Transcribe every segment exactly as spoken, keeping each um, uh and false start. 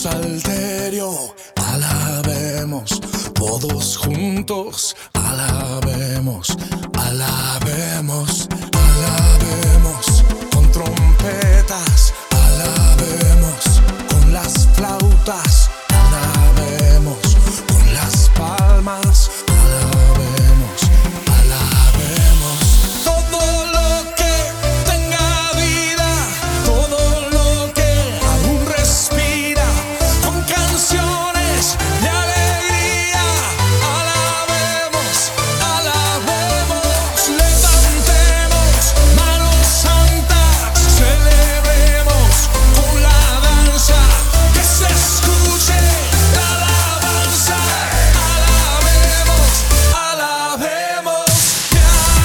salterio, alabemos, todos juntos, alabemos, alabemos, alabemos, con trompetas, alabemos, con las flautas, alabemos, con las palmas, alabemos, alabemos. Todo lo que tenga vida, todo lo que aún respira, con canciones de alegría, alabemos, alabemos, levantemos manos santas, celebremos con la danza, que se escuche la alabanza, alabemos, alabemos, te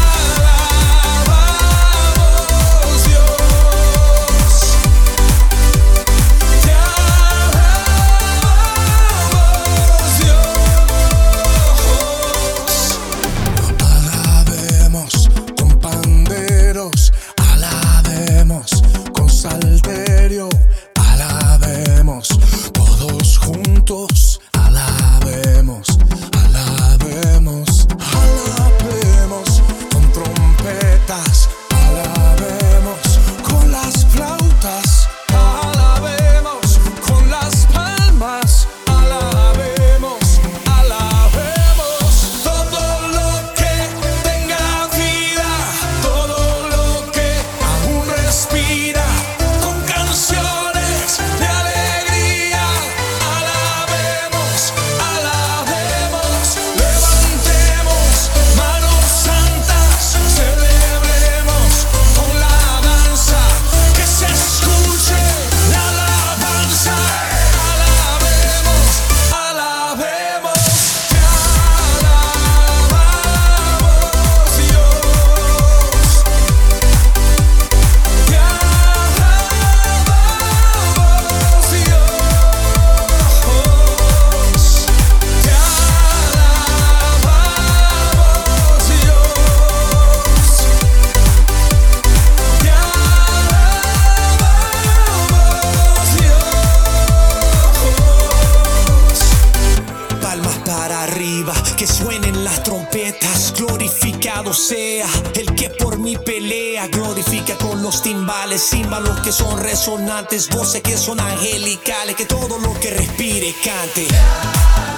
alabamos Dios, te alabamos Dios. Alabemos con panderos, alabemos con salterio, alabemos todos juntos, alabemos, alabemos, alabemos con trompetas, alabemos con las flautas, alabemos con las palmas, alabemos, alabemos. Todo lo que tenga vida, todo lo que aún respira, con canciones de alegría, alabemos, alabemos, levantemos manos santas, celebremos con la danza, que se escuche la alabanza, alabemos, alabemos, te alabamos Dios, te alabamos Dios, te alabamos Dios, te alabamos Dios. Palmas para arriba, que suenen las trompetas, glorificado sea el que por mí pelea, glorifica con los timbales, címbalos que son resonantes, voces que son angelicales, que todo lo que respire cante.